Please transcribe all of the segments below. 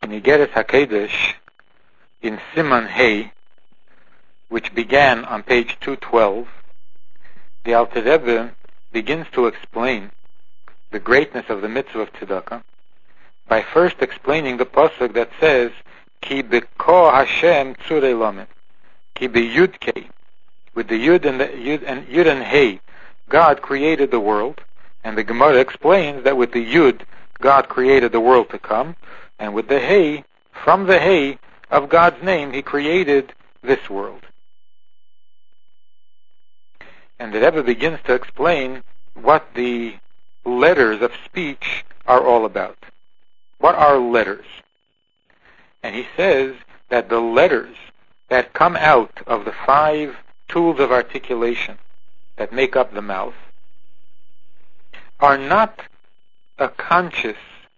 in Igeres HaKedesh, in Siman Hey, which began on page 212, the Alter Rebbe begins to explain the greatness of the mitzvah of tzedakah by first explaining the pasuk that says, Ki beko Hashem tzurei lamed, Ki beyud kei, with the yud and yud and hey, God created the world, and the Gemara explains that with the yud, God created the world to come, and with the hey, from the hey of God's name, He created this world. And the Rebbe begins to explain what the letters of speech are all about. What are letters? And he says that the letters that come out of the 5 tools of articulation that make up the mouth are not a conscious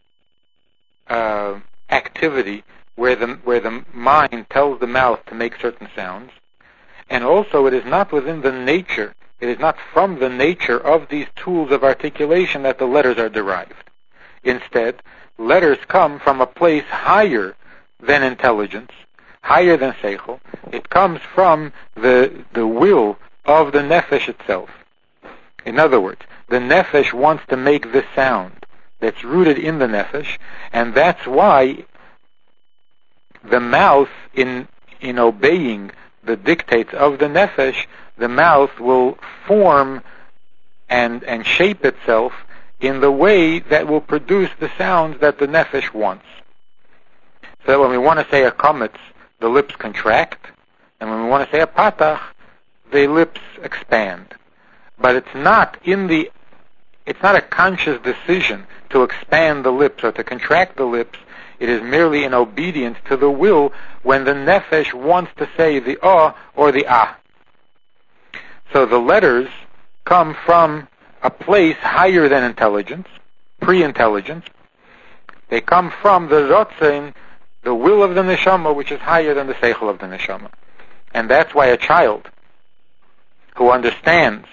activity where the mind tells the mouth to make certain sounds, and also it is not within the nature, it is not from the nature of these tools of articulation that the letters are derived. Instead, letters come from a place higher than intelligence, higher than seichel. It comes from the will of the nefesh itself. In other words, the nefesh wants to make this sound that's rooted in the nefesh, and that's why the mouth, in obeying the dictates of the nefesh, the mouth will form and shape itself in the way that will produce the sounds that the nefesh wants. So when we want to say a kametz, the lips contract, and when we want to say a patach, the lips expand. But it's not a conscious decision to expand the lips or to contract the lips. It is merely in obedience to the will when the nefesh wants to say the or the ah. So the letters come from a place higher than intelligence, pre-intelligence. They come from the rotzein, the will of the neshama, which is higher than the seichel of the neshama. And that's why a child who understands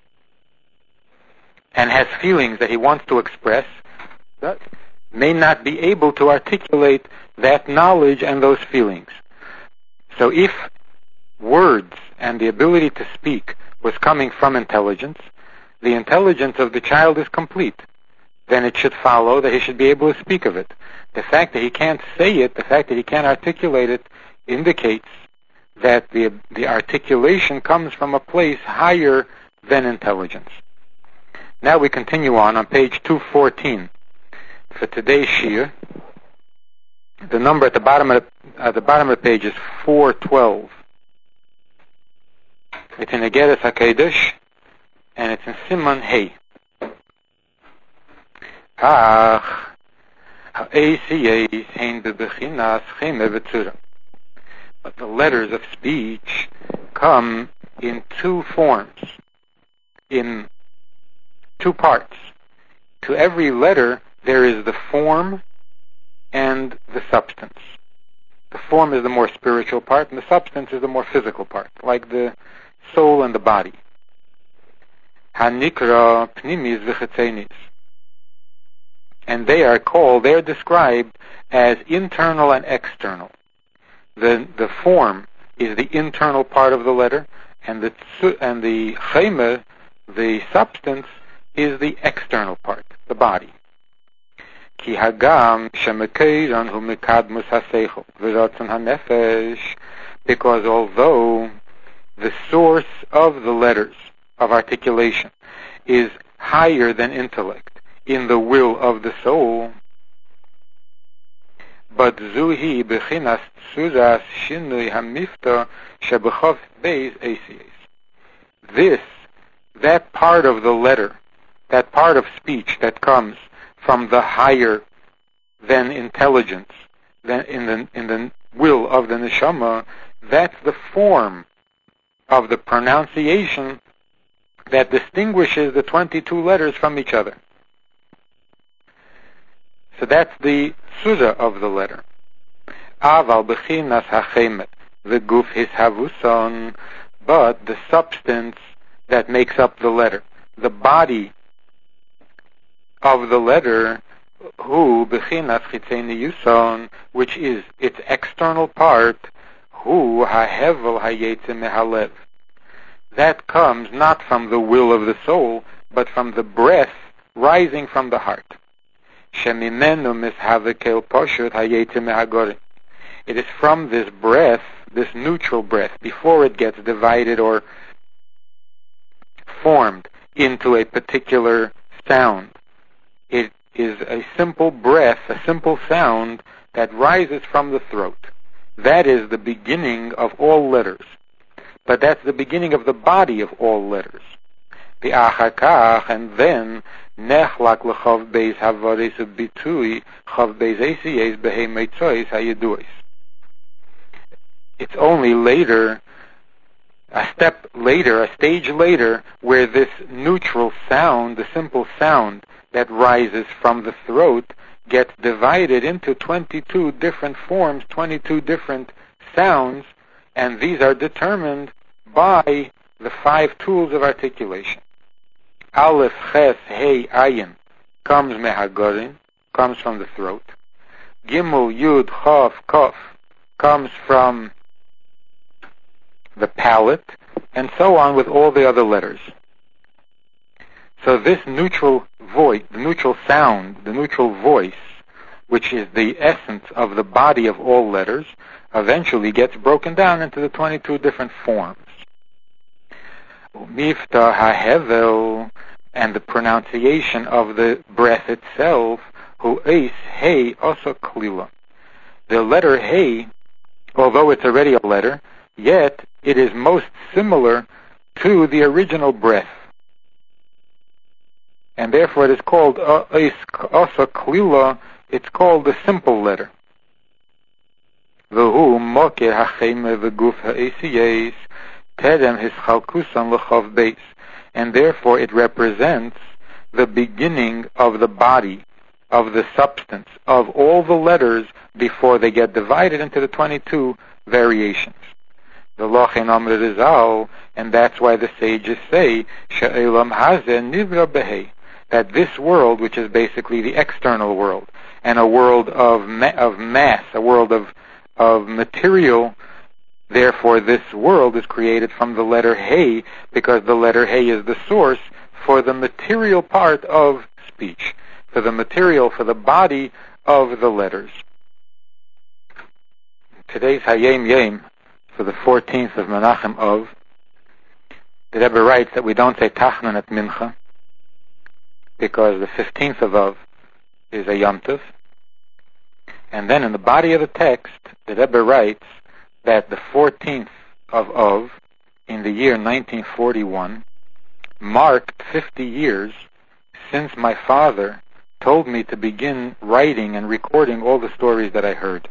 and has feelings that he wants to express may not be able to articulate that knowledge and those feelings. So if words and the ability to speak was coming from intelligence, the intelligence of the child is complete. Then it should follow that he should be able to speak of it. The fact that he can't say it, the fact that he can't articulate it, indicates that the articulation comes from a place higher than intelligence. Now we continue on page 214. For today's shiur, the number at the bottom of the page is 412. It's in Igeres HaKedesh, and it's in Siman Hey. Ach, ha'asiyos hein bebechinas cheme v'tzura. But the letters of speech come in 2 forms, in 2 parts. To every letter, there is the form and the substance. The form is the more spiritual part, and the substance is the more physical part, like the soul and the body. Hanikra pnimis v'chetzenis. And they are described as internal and external. The form is the internal part of the letter, and the cheme, the substance, is the external part, the body. Ki hagam shemekeiran hu mekadmus haseichel v'ratzon hanefesh, because although the source of the letters of articulation is higher than intellect in the will of the soul, but zuhi bechinas tzuras shinui hamifta shebechov beis asiyos. That part of the letter, that part of speech that comes from the higher than intelligence, than in the will of the neshama, that's the form of the pronunciation that distinguishes the 22 letters from each other. So that's the tzura of the letter. Aval bechinas hachemet v'guf hishavuson, but the substance that makes up the letter, the body of the letter, Hu bechinas chitzeniuson, which is its external part, hu hahevel hayetze mehalev. That comes not from the will of the soul, but from the breath rising from the heart. Shemimenu mishavekel poshut hayetze mehagorin. It is from this breath, this neutral breath, before it gets divided or formed into a particular sound. It is a simple breath, a simple sound that rises from the throat. That is the beginning of all letters. But that's the beginning of the body of all letters. The achakach, and then nechlak lechav beis havaris ubitui chav beis esiyes behei meitzois hayeduis. It's only later, a step later, a stage later, where this neutral sound, the simple sound that rises from the throat, gets divided into 22 different forms, 22 different sounds, and these are determined by the 5 tools of articulation. Aleph, Ches, Hey, Ayin comes mehagorin, comes from the throat. Gimel, Yud, Chav, Kof comes from the palate, and so on with all the other letters. So this neutral voice, the neutral sound, the neutral voice, which is the essence of the body of all letters, eventually gets broken down into the 22 different forms. Mifta hahevel, and the pronunciation of the breath itself, hu eis hey also klila. The letter hey, although it's already a letter, yet it is most similar to the original breath. And therefore it is called eis also klila, it's called the simple letter. V'hu mokeh hacheme v'guf ha'esiyes terem hischalkusan l'chav beis. And therefore it represents the beginning of the body, of the substance, of all the letters before they get divided into the 22 variations. The Lochen Amr Rizal, and that's why the sages say, She'elam hazeh nivra behei, that this world, which is basically the external world, and a world of mass, a world of material, therefore this world is created from the letter Hey, because the letter Hey is the source for the material part of speech, for the material, for the body of the letters. Today's Hayem Yem, for the 14th of Menachem Av, the Rebbe writes that we don't say Tachnan at Mincha, because the 15th of Av is a Yom Tov. And then in the body of the text, the Rebbe writes that the 14th of Av, in the year 1941, marked 50 years since my father told me to begin writing and recording all the stories that I heard.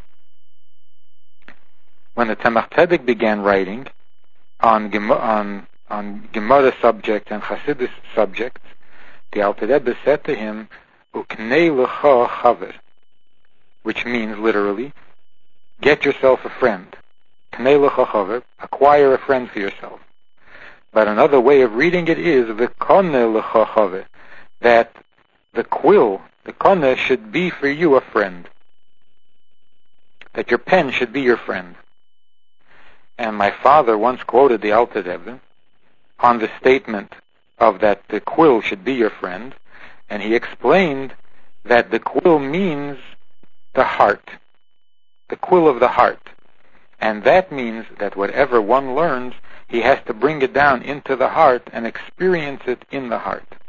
When the Tzemach Tzedek began writing on Gemara subjects and Chassidus subjects, the Alter Rebbe said to him, Uknei lecha chaver, which means literally, get yourself a friend. Knei lecha chaver, acquire a friend for yourself. But another way of reading it is v'koneh lecha chaver, that the quill, the koneh, should be for you a friend. That your pen should be your friend. And my father once quoted the Alter Rebbe on the statement of that the quill should be your friend, and he explained that the quill means the heart, the quill of the heart. And that means that whatever one learns, he has to bring it down into the heart and experience it in the heart.